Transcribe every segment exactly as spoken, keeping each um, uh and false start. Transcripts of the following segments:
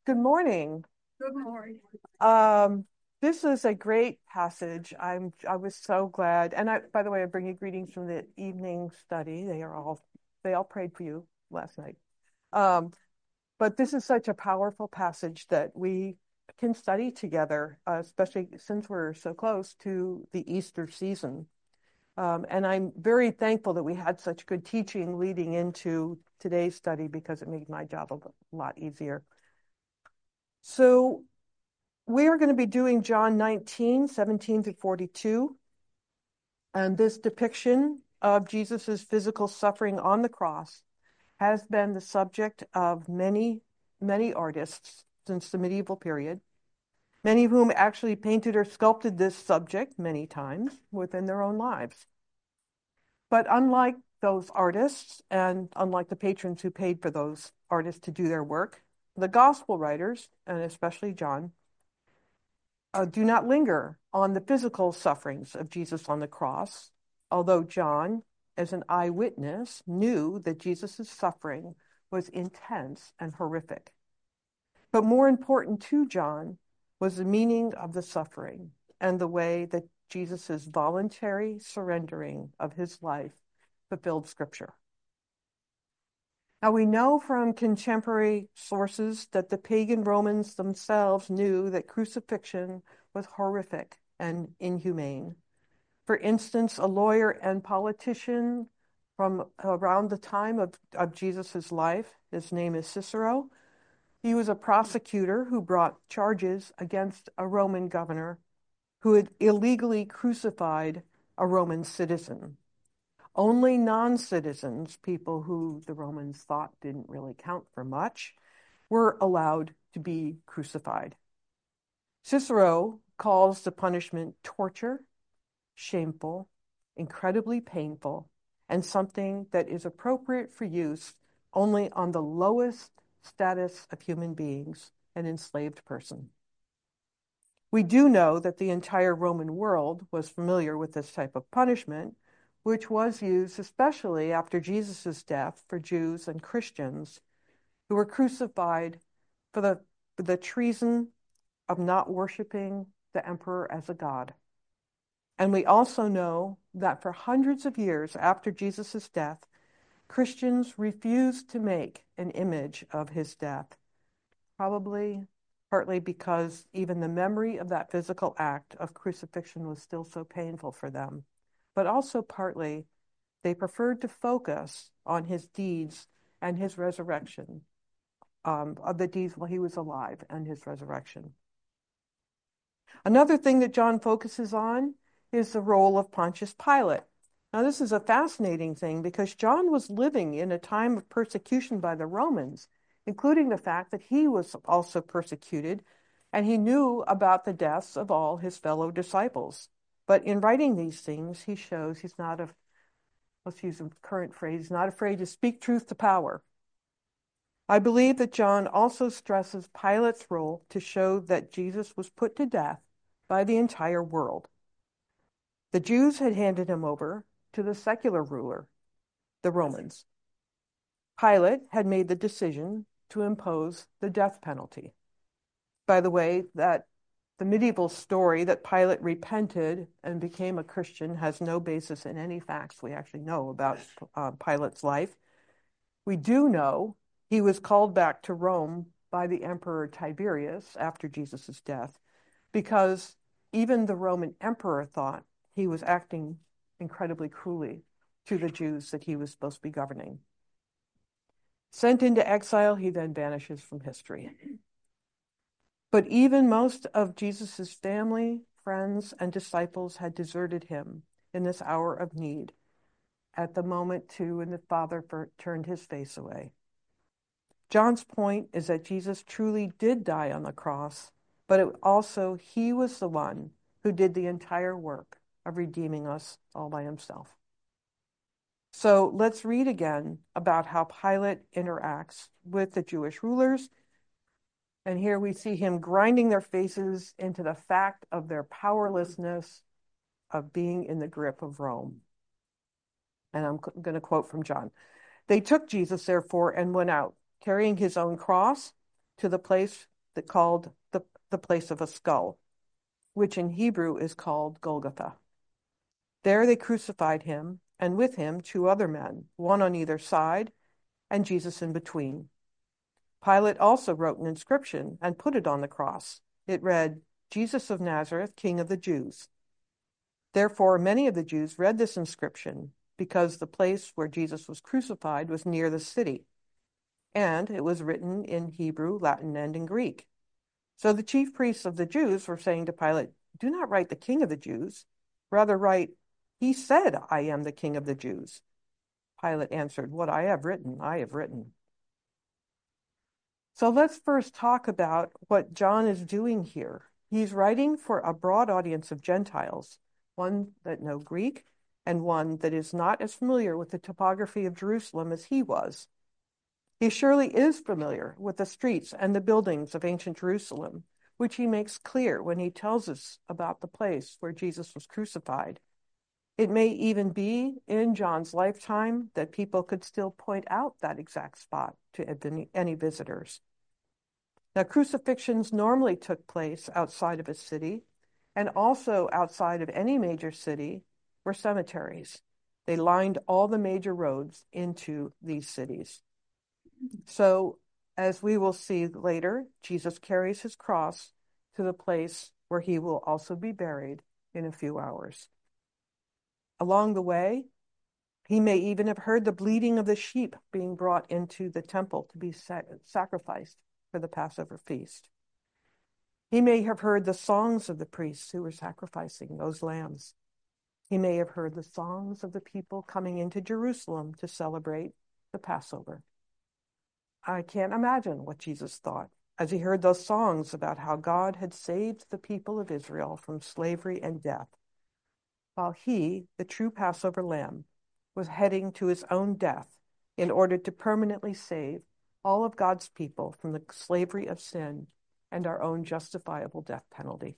Good morning. Good morning. Um, this is a great passage. I'm I was so glad. And I, by the way, I bring you greetings from the evening study. They are all they all prayed for you last night. Um, but this is such a powerful passage that we can study together, uh, especially since we're so close to the Easter season. Um, and I'm very thankful that we had such good teaching leading into today's study because it made my job a lot easier. So we are going to be doing John nineteen, seventeen to forty-two. And this depiction of Jesus's physical suffering on the cross has been the subject of many, many artists since the medieval period, many of whom actually painted or sculpted this subject many times within their own lives. But unlike those artists, and unlike the patrons who paid for those artists to do their work, the gospel writers, and especially John, uh, do not linger on the physical sufferings of Jesus on the cross, although John, as an eyewitness, knew that Jesus' suffering was intense and horrific. But more important to John was the meaning of the suffering and the way that Jesus' voluntary surrendering of his life fulfilled Scripture. Now, we know from contemporary sources that the pagan Romans themselves knew that crucifixion was horrific and inhumane. For instance, a lawyer and politician from around the time of, of Jesus' life, his name is Cicero, he was a prosecutor who brought charges against a Roman governor who had illegally crucified a Roman citizen. Only non-citizens, people who the Romans thought didn't really count for much, were allowed to be crucified. Cicero calls the punishment torture, shameful, incredibly painful, and something that is appropriate for use only on the lowest status of human beings, an enslaved person. We do know that the entire Roman world was familiar with this type of punishment, which was used especially after Jesus' death for Jews and Christians who were crucified for the, for the treason of not worshiping the emperor as a god. And we also know that for hundreds of years after Jesus' death, Christians refused to make an image of his death, probably partly because even the memory of that physical act of crucifixion was still so painful for them, but also partly they preferred to focus on his deeds and his resurrection, um, of the deeds while he was alive and his resurrection. Another thing that John focuses on is the role of Pontius Pilate. Now, this is a fascinating thing because John was living in a time of persecution by the Romans, including the fact that he was also persecuted, and he knew about the deaths of all his fellow disciples. But in writing these things, he shows he's not a, let's use a current phrase, not afraid to speak truth to power. I believe that John also stresses Pilate's role to show that Jesus was put to death by the entire world. The Jews had handed him over to the secular ruler, the Romans. Pilate had made the decision to impose the death penalty. By the way, that the medieval story that Pilate repented and became a Christian has no basis in any facts we actually know about uh, Pilate's life. We do know he was called back to Rome by the Emperor Tiberius after Jesus' death, because even the Roman emperor thought he was acting incredibly cruelly to the Jews that he was supposed to be governing. Sent into exile, he then vanishes from history. But even most of Jesus' family, friends, and disciples had deserted him in this hour of need, at the moment, too, when the Father turned his face away. John's point is that Jesus truly did die on the cross, but it also he was the one who did the entire work of redeeming us all by himself. So let's read again about how Pilate interacts with the Jewish rulers. And here we see him grinding their faces into the fact of their powerlessness of being in the grip of Rome. And I'm going to quote from John. They took Jesus, therefore, and went out, carrying his own cross to the place that called the, the place of a skull, which in Hebrew is called Golgotha. There they crucified him, and with him two other men, one on either side, and Jesus in between. Pilate also wrote an inscription and put it on the cross. It read, "Jesus of Nazareth, King of the Jews." Therefore, many of the Jews read this inscription because the place where Jesus was crucified was near the city, and it was written in Hebrew, Latin, and in Greek. So the chief priests of the Jews were saying to Pilate, "Do not write the King of the Jews. Rather write, 'He said, I am the King of the Jews.'" Pilate answered, "What I have written, I have written." So let's first talk about what John is doing here. He's writing for a broad audience of Gentiles, one that know Greek and one that is not as familiar with the topography of Jerusalem as he was. He surely is familiar with the streets and the buildings of ancient Jerusalem, which he makes clear when he tells us about the place where Jesus was crucified. It may even be in John's lifetime that people could still point out that exact spot to any visitors. Now, crucifixions normally took place outside of a city, and also outside of any major city were cemeteries. They lined all the major roads into these cities. So, as we will see later, Jesus carries his cross to the place where he will also be buried in a few hours. Along the way, he may even have heard the bleating of the sheep being brought into the temple to be sacrificed for the Passover feast. He may have heard the songs of the priests who were sacrificing those lambs. He may have heard the songs of the people coming into Jerusalem to celebrate the Passover. I can't imagine what Jesus thought as he heard those songs about how God had saved the people of Israel from slavery and death, while he, the true Passover lamb, was heading to his own death in order to permanently save all of God's people from the slavery of sin and our own justifiable death penalty.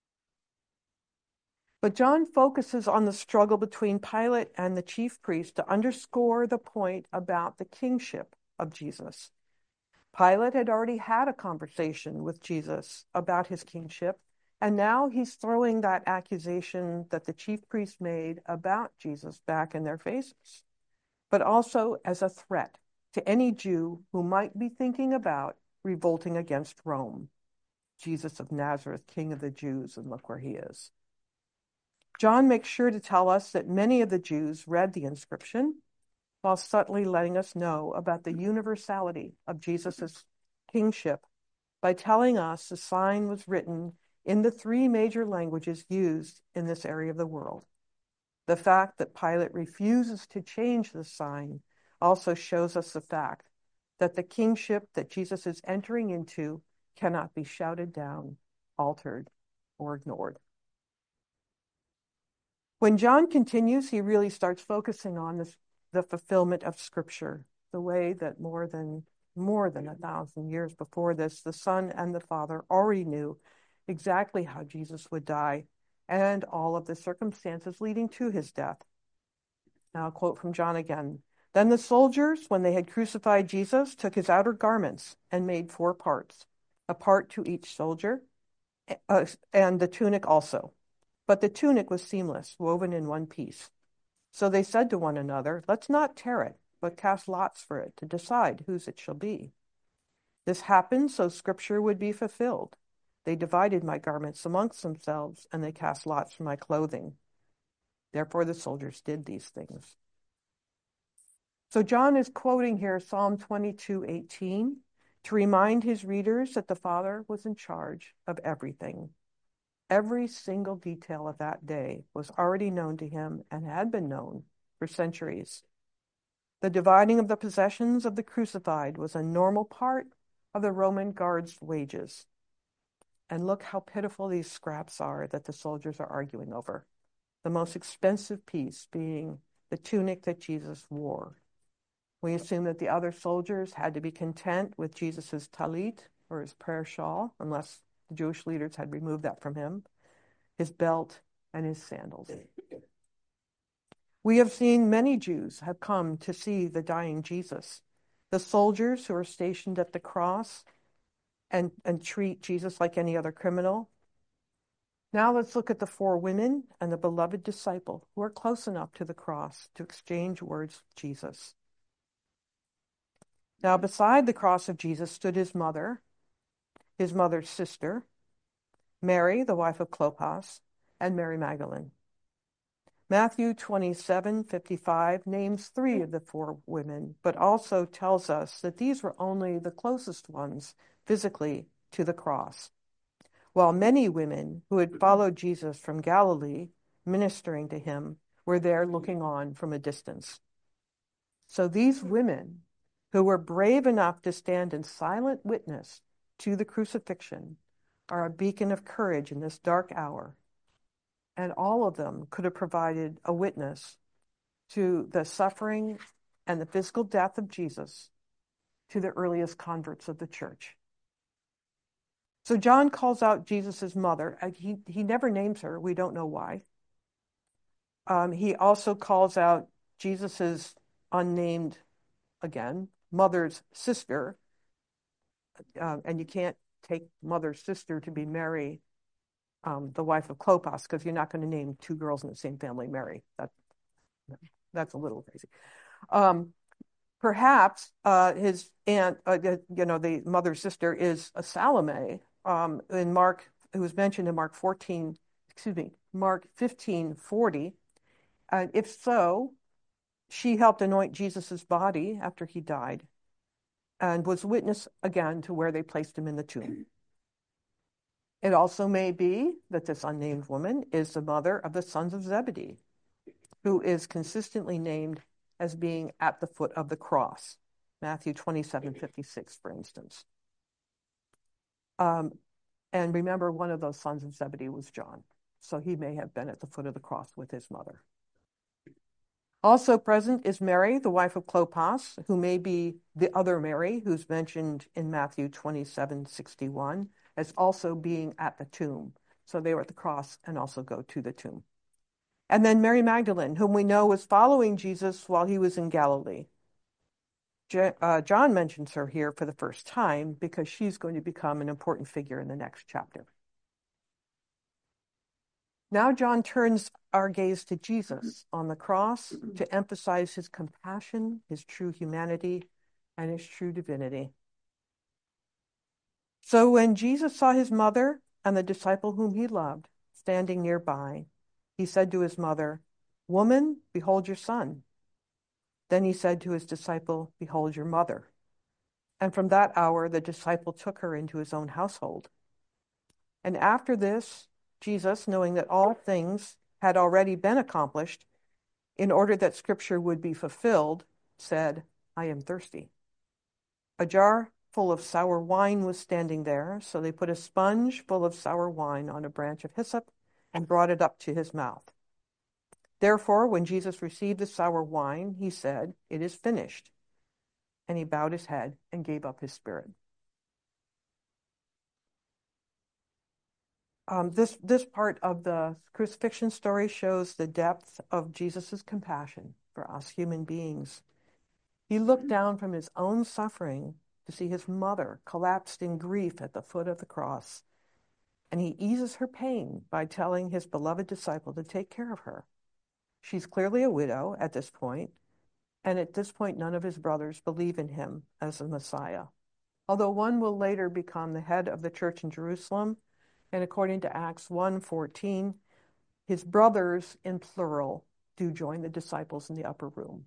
But John focuses on the struggle between Pilate and the chief priest to underscore the point about the kingship of Jesus. Pilate had already had a conversation with Jesus about his kingship, and now he's throwing that accusation that the chief priest made about Jesus back in their faces, but also as a threat to any Jew who might be thinking about revolting against Rome. Jesus of Nazareth, King of the Jews, and look where he is. John makes sure to tell us that many of the Jews read the inscription, while subtly letting us know about the universality of Jesus' kingship by telling us the sign was written in the three major languages used in this area of the world. The fact that Pilate refuses to change the sign also shows us the fact that the kingship that Jesus is entering into cannot be shouted down, altered, or ignored. When John continues, he really starts focusing on this, the fulfillment of Scripture, the way that more than more than a thousand years before this, the Son and the Father already knew exactly how Jesus would die and all of the circumstances leading to his death. Now, I'll quote from John again. "Then the soldiers, when they had crucified Jesus, took his outer garments and made four parts, a part to each soldier, uh, and the tunic also. But the tunic was seamless, woven in one piece. So they said to one another, 'Let's not tear it, but cast lots for it to decide whose it shall be.' This happened so Scripture would be fulfilled. They divided my garments amongst themselves, and they cast lots for my clothing. Therefore the soldiers did these things." So John is quoting here Psalm twenty-two eighteen to remind his readers that the Father was in charge of everything. Every single detail of that day was already known to him and had been known for centuries. The dividing of the possessions of the crucified was a normal part of the Roman guards' wages. And look how pitiful these scraps are that the soldiers are arguing over. The most expensive piece being the tunic that Jesus wore. We assume that the other soldiers had to be content with Jesus's talit, or his prayer shawl, unless the Jewish leaders had removed that from him, his belt, and his sandals. We have seen many Jews have come to see the dying Jesus. The soldiers who are stationed at the cross and, and treat Jesus like any other criminal. Now let's look at the four women and the beloved disciple who are close enough to the cross to exchange words with Jesus. Now, beside the cross of Jesus stood his mother, his mother's sister, Mary, the wife of Clopas, and Mary Magdalene. Matthew twenty-seven fifty-five names three of the four women, but also tells us that these were only the closest ones physically to the cross, while many women who had followed Jesus from Galilee, ministering to him, were there looking on from a distance. So these women, who were brave enough to stand in silent witness to the crucifixion, are a beacon of courage in this dark hour. And all of them could have provided a witness to the suffering and the physical death of Jesus to the earliest converts of the church. So John calls out Jesus's mother. He, he never names her. We don't know why. Um, he also calls out Jesus's unnamed, again, mother's sister. Uh, and you can't take mother's sister to be Mary, um, the wife of Clopas, because you're not going to name two girls in the same family Mary. That, that's a little crazy. Um, perhaps uh, his aunt, uh, you know, the mother's sister is a Salome um, in Mark, who was mentioned in Mark fourteen, excuse me, Mark fifteen forty. Uh, if so, she helped anoint Jesus's body after he died and was witness again to where they placed him in the tomb. It also may be that this unnamed woman is the mother of the sons of Zebedee, who is consistently named as being at the foot of the cross. Matthew twenty-seven fifty-six, for instance. Um, and remember, one of those sons of Zebedee was John. So he may have been at the foot of the cross with his mother. Also present is Mary, the wife of Clopas, who may be the other Mary, who's mentioned in Matthew twenty-seven sixty-one, as also being at the tomb. So they were at the cross and also go to the tomb. And then Mary Magdalene, whom we know was following Jesus while he was in Galilee. Je- uh, John mentions her here for the first time because she's going to become an important figure in the next chapter. Now John turns our gaze to Jesus on the cross to emphasize his compassion, his true humanity, and his true divinity. So when Jesus saw his mother and the disciple whom he loved standing nearby, he said to his mother, "Woman, behold your son." Then he said to his disciple, "Behold your mother." And from that hour, the disciple took her into his own household. And after this, Jesus, knowing that all things had already been accomplished, in order that scripture would be fulfilled, said, "I am thirsty." A jar full of sour wine was standing there, so they put a sponge full of sour wine on a branch of hyssop and brought it up to his mouth. Therefore, when Jesus received the sour wine, he said, "It is finished." And he bowed his head and gave up his spirit. Um, this, this part of the crucifixion story shows the depth of Jesus's compassion for us human beings. He looked down from his own suffering to see his mother collapsed in grief at the foot of the cross, and he eases her pain by telling his beloved disciple to take care of her. She's clearly a widow at this point, and at this point, none of his brothers believe in him as the Messiah, although one will later become the head of the church in Jerusalem. And according to Acts one fourteen, his brothers, in plural, do join the disciples in the upper room.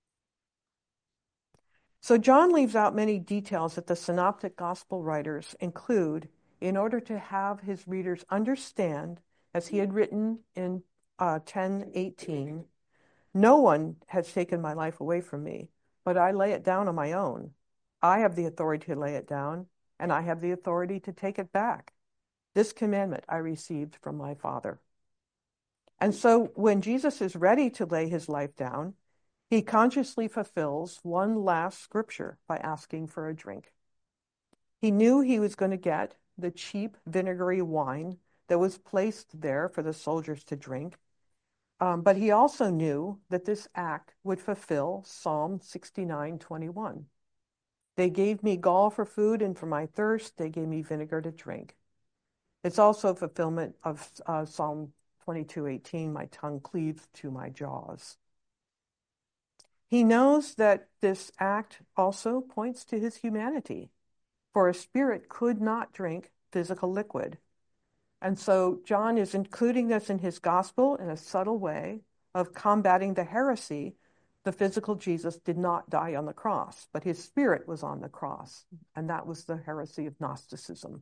So John leaves out many details that the synoptic gospel writers include in order to have his readers understand, as he had written in uh, ten eighteen, "No one has taken my life away from me, but I lay it down on my own. I have the authority to lay it down, and I have the authority to take it back. This commandment I received from my Father." And so when Jesus is ready to lay his life down, he consciously fulfills one last scripture by asking for a drink. He knew he was going to get the cheap vinegary wine that was placed there for the soldiers to drink, um, but he also knew that this act would fulfill Psalm sixty-nine twenty-one. They gave me gall for food, and for my thirst, they gave me vinegar to drink. It's also a fulfillment of uh, Psalm twenty-two eighteen, my tongue cleaves to my jaws. He knows that this act also points to his humanity, for a spirit could not drink physical liquid. And so John is including this in his gospel in a subtle way of combating the heresy. The physical Jesus did not die on the cross, but his spirit was on the cross. And that was the heresy of Gnosticism.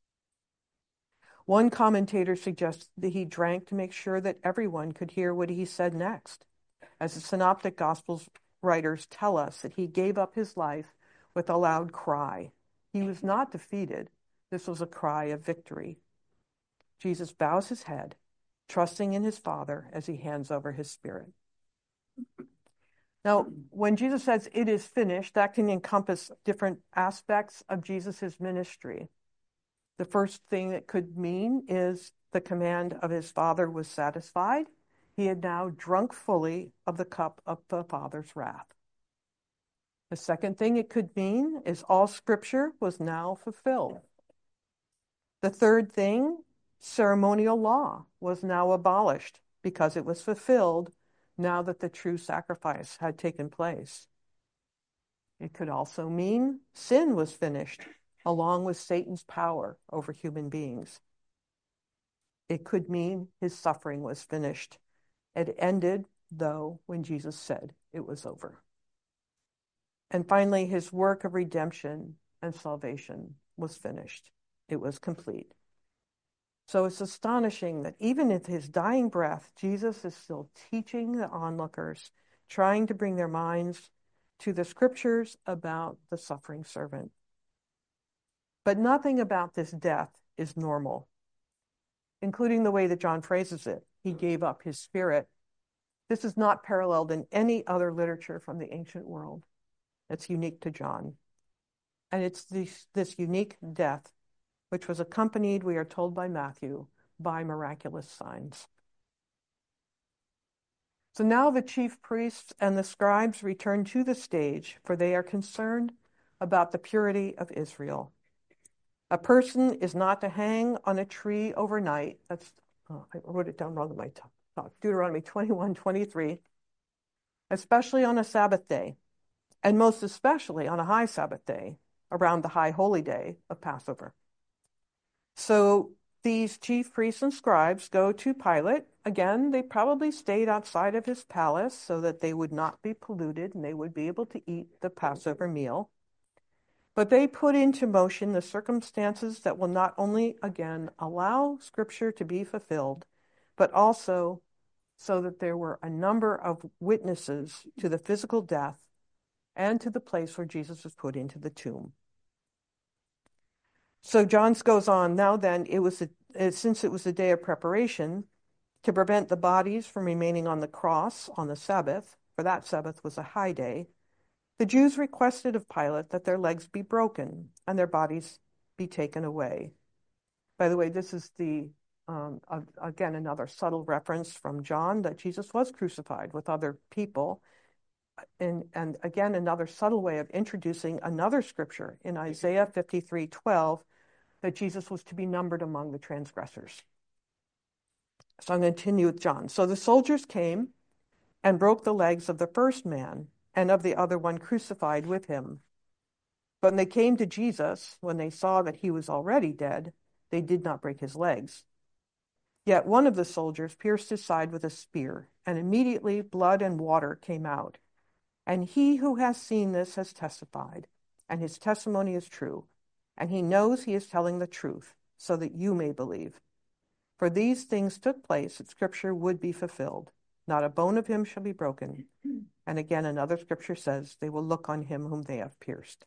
One commentator suggests that he drank to make sure that everyone could hear what he said next. As the Synoptic Gospels writers tell us, that he gave up his life with a loud cry. He was not defeated. This was a cry of victory. Jesus bows his head, trusting in his Father as he hands over his spirit. Now, when Jesus says it is finished, that can encompass different aspects of Jesus's ministry. The first thing it could mean is the command of his Father was satisfied. He had now drunk fully of the cup of the Father's wrath. The second thing it could mean is all Scripture was now fulfilled. The third thing, ceremonial law was now abolished because it was fulfilled now that the true sacrifice had taken place. It could also mean sin was finished, along with Satan's power over human beings. It could mean his suffering was finished. It ended, though, when Jesus said it was over. And finally, his work of redemption and salvation was finished. It was complete. So it's astonishing that even in his dying breath, Jesus is still teaching the onlookers, trying to bring their minds to the Scriptures about the suffering servant. But nothing about this death is normal, including the way that John phrases it. He gave up his spirit. This is not paralleled in any other literature from the ancient world. It's unique to John. And it's this, this unique death, which was accompanied, we are told by Matthew, by miraculous signs. So now the chief priests and the scribes return to the stage, for they are concerned about the purity of Israel. A person is not to hang on a tree overnight. That's, oh, I wrote it down wrong in my talk. Deuteronomy twenty-one twenty-three, especially on a Sabbath day, and most especially on a high Sabbath day, around the high holy day of Passover. So these chief priests and scribes go to Pilate. Again, they probably stayed outside of his palace so that they would not be polluted and they would be able to eat the Passover meal. But they put into motion the circumstances that will not only, again, allow Scripture to be fulfilled, but also so that there were a number of witnesses to the physical death and to the place where Jesus was put into the tomb. So John goes on, now then, it was a, since it was a day of preparation, to prevent the bodies from remaining on the cross on the Sabbath, for that Sabbath was a high day, the Jews requested of Pilate that their legs be broken and their bodies be taken away. By the way, this is the, um, uh, again, another subtle reference from John that Jesus was crucified with other people. And, and again, another subtle way of introducing another scripture in Isaiah fifty-three twelve, that Jesus was to be numbered among the transgressors. So I'm going to continue with John. So the soldiers came and broke the legs of the first man and of the other one crucified with him. But when they came to Jesus, when they saw that he was already dead, they did not break his legs. Yet one of the soldiers pierced his side with a spear, and immediately blood and water came out. And he who has seen this has testified, and his testimony is true, and he knows he is telling the truth, so that you may believe. For these things took place that Scripture would be fulfilled. Not a bone of him shall be broken. And again, another scripture says, they will look on him whom they have pierced.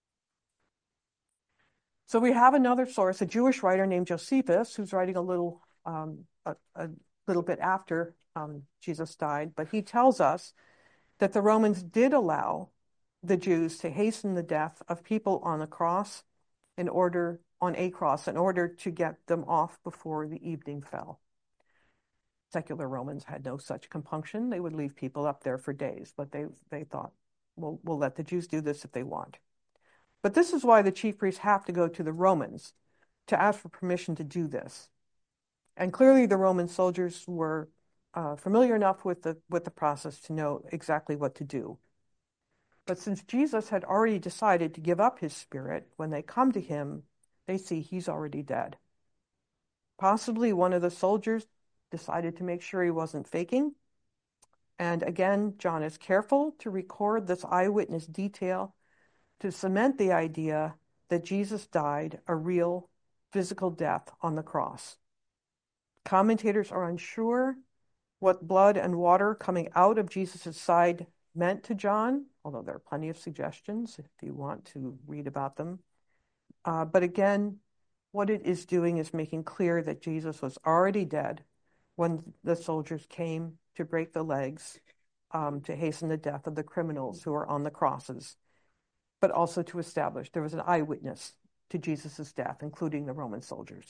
So we have another source, a Jewish writer named Josephus, who's writing a little, um, a, a little bit after um, Jesus died, but he tells us that the Romans did allow the Jews to hasten the death of people on a cross in order, on a cross, in order to get them off before the evening fell. Secular Romans had no such compunction. They would leave people up there for days, but they, they thought, well, we'll let the Jews do this if they want. But this is why the chief priests have to go to the Romans to ask for permission to do this. And clearly the Roman soldiers were uh, familiar enough with the, with the process to know exactly what to do. But since Jesus had already decided to give up his spirit, when they come to him, they see he's already dead. Possibly one of the soldiers decided to make sure he wasn't faking. And again, John is careful to record this eyewitness detail to cement the idea that Jesus died a real physical death on the cross. Commentators are unsure what blood and water coming out of Jesus' side meant to John, although there are plenty of suggestions if you want to read about them. Uh, but again, what it is doing is making clear that Jesus was already dead when the soldiers came to break the legs, um, to hasten the death of the criminals who are on the crosses, but also to establish there was an eyewitness to Jesus' death, including the Roman soldiers.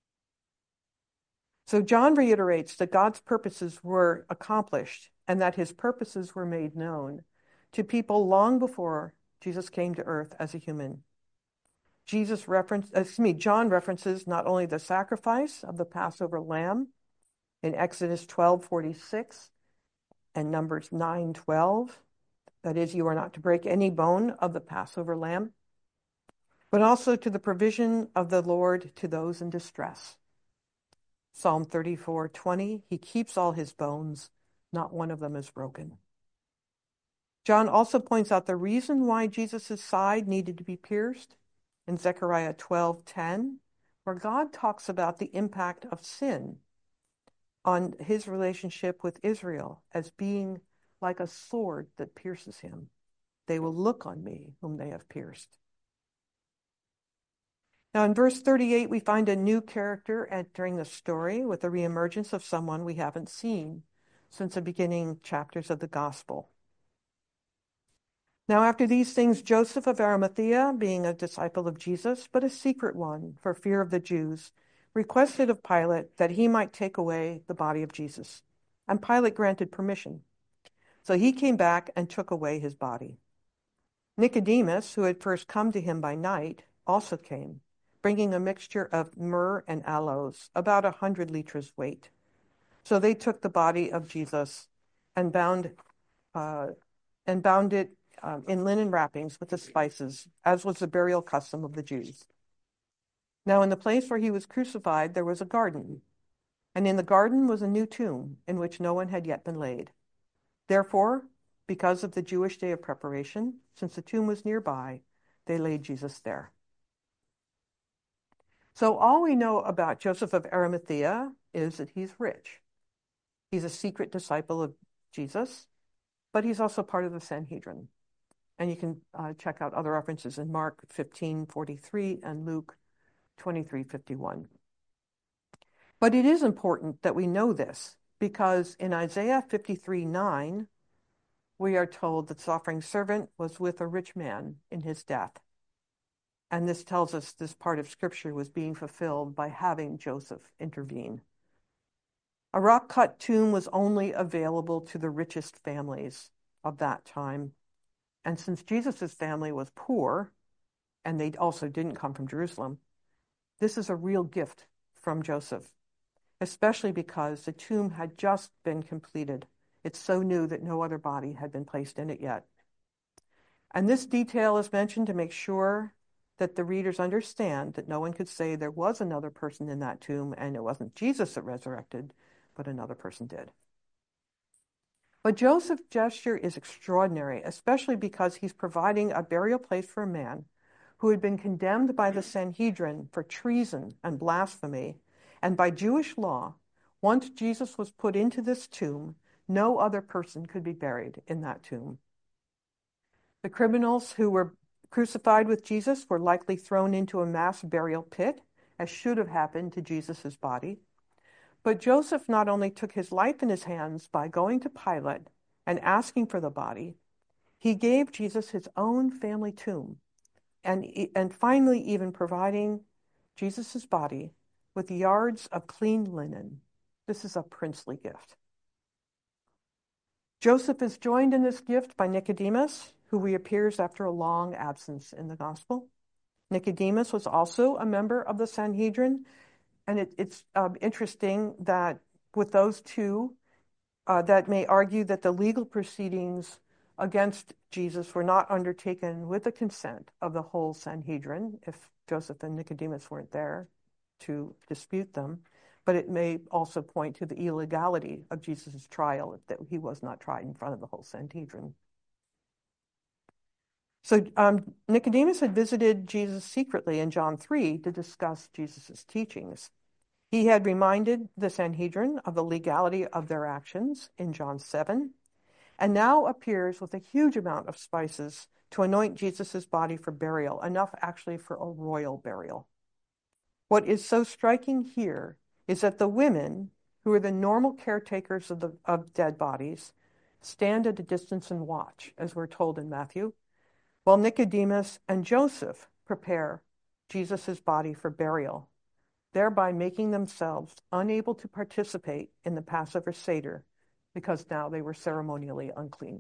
So John reiterates that God's purposes were accomplished and that his purposes were made known to people long before Jesus came to earth as a human. Jesus reference, excuse me, John references not only the sacrifice of the Passover lamb in Exodus twelve forty-six and Numbers nine twelve, that is, you are not to break any bone of the Passover lamb, but also to the provision of the Lord to those in distress. Psalm thirty-four twenty, he keeps all his bones, not one of them is broken. John also points out the reason why Jesus' side needed to be pierced in Zechariah twelve ten, where God talks about the impact of sin on his relationship with Israel as being like a sword that pierces him. They will look on me whom they have pierced. Now in verse thirty-eight, we find a new character entering the story with the reemergence of someone we haven't seen since the beginning chapters of the gospel. Now after these things, Joseph of Arimathea, being a disciple of Jesus, but a secret one for fear of the Jews, requested of Pilate that he might take away the body of Jesus. And Pilate granted permission. So he came back and took away his body. Nicodemus, who had first come to him by night, also came, bringing a mixture of myrrh and aloes, about a hundred liters weight. So they took the body of Jesus and bound, uh, and bound it um, in linen wrappings with the spices, as was the burial custom of the Jews. Now in the place where he was crucified, there was a garden, and in the garden was a new tomb in which no one had yet been laid. Therefore, because of the Jewish day of preparation, since the tomb was nearby, they laid Jesus there. So all we know about Joseph of Arimathea is that he's rich. He's a secret disciple of Jesus, but he's also part of the Sanhedrin. And you can uh, check out other references in Mark fifteen forty-three and Luke twenty-three fifty-one. But it is important that we know this, because in Isaiah fifty-three nine, we are told that the suffering servant was with a rich man in his death. And this tells us this part of Scripture was being fulfilled by having Joseph intervene. A rock-cut tomb was only available to the richest families of that time. And since Jesus' family was poor, and they also didn't come from Jerusalem, this is a real gift from Joseph, especially because the tomb had just been completed. It's so new that no other body had been placed in it yet. And this detail is mentioned to make sure that the readers understand that no one could say there was another person in that tomb and it wasn't Jesus that resurrected, but another person did. But Joseph's gesture is extraordinary, especially because he's providing a burial place for a man who had been condemned by the Sanhedrin for treason and blasphemy. And by Jewish law, once Jesus was put into this tomb, no other person could be buried in that tomb. The criminals who were crucified with Jesus were likely thrown into a mass burial pit, as should have happened to Jesus' body. But Joseph not only took his life in his hands by going to Pilate and asking for the body, he gave Jesus his own family tomb, and, and finally even providing Jesus' body with yards of clean linen. This is a princely gift. Joseph is joined in this gift by Nicodemus, who reappears after a long absence in the gospel. Nicodemus was also a member of the Sanhedrin, and it, it's um, interesting that with those two, uh, that may argue that the legal proceedings against Jesus were not undertaken with the consent of the whole Sanhedrin, if Joseph and Nicodemus weren't there to dispute them. But it may also point to the illegality of Jesus' trial, that he was not tried in front of the whole Sanhedrin. So um, Nicodemus had visited Jesus secretly in John three to discuss Jesus' teachings. He had reminded the Sanhedrin of the legality of their actions in John seven, and now appears with a huge amount of spices to anoint Jesus' body for burial, enough actually for a royal burial. What is so striking here is that the women, who are the normal caretakers of, the, of dead bodies, stand at a distance and watch, as we're told in Matthew, while Nicodemus and Joseph prepare Jesus' body for burial, thereby making themselves unable to participate in the Passover Seder because now they were ceremonially unclean.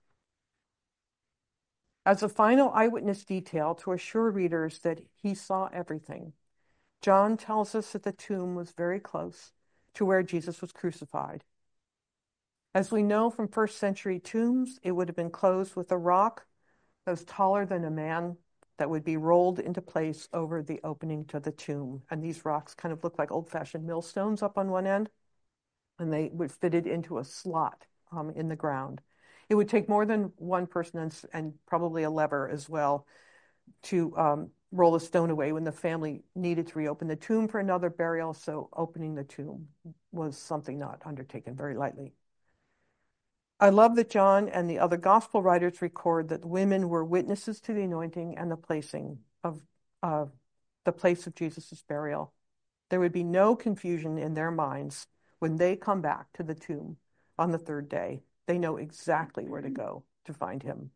As a final eyewitness detail to assure readers that he saw everything, John tells us that the tomb was very close to where Jesus was crucified. As we know from first century tombs, it would have been closed with a rock that was taller than a man that would be rolled into place over the opening to the tomb. And these rocks kind of look like old-fashioned millstones up on one end, and they would fit it into a slot um, in the ground. It would take more than one person and, and probably a lever as well to um, roll a stone away when the family needed to reopen the tomb for another burial, so opening the tomb was something not undertaken very lightly. I love that John and the other gospel writers record that women were witnesses to the anointing and the placing of uh, the place of Jesus' burial. There would be no confusion in their minds when they come back to the tomb on the third day. They know exactly where to go to find him.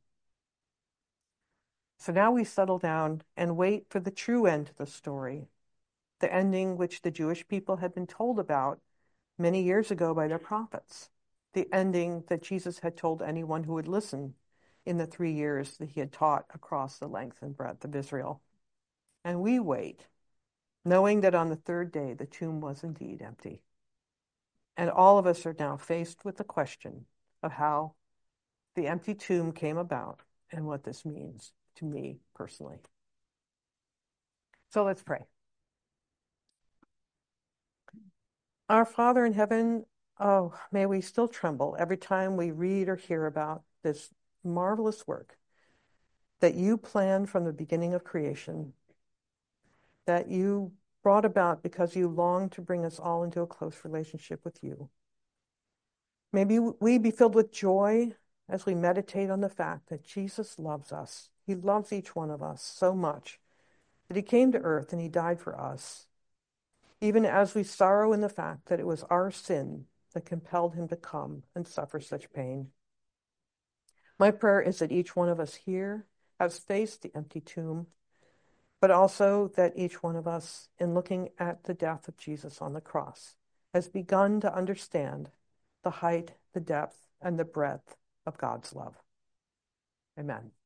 So now we settle down and wait for the true end to the story, the ending which the Jewish people had been told about many years ago by their prophets, the ending that Jesus had told anyone who would listen in the three years that he had taught across the length and breadth of Israel. And we wait, knowing that on the third day the tomb was indeed empty. And all of us are now faced with the question of how the empty tomb came about and what this means to me personally. So let's pray. Our Father in heaven, oh, may we still tremble every time we read or hear about this marvelous work that you planned from the beginning of creation, that you brought about because you longed to bring us all into a close relationship with you. Maybe we be filled with joy as we meditate on the fact that Jesus loves us. He loves each one of us so much that he came to earth and he died for us, even as we sorrow in the fact that it was our sin that compelled him to come and suffer such pain. My prayer is that each one of us here has faced the empty tomb, but also that each one of us, in looking at the death of Jesus on the cross, has begun to understand the height, the depth, and the breadth of God's love. Amen.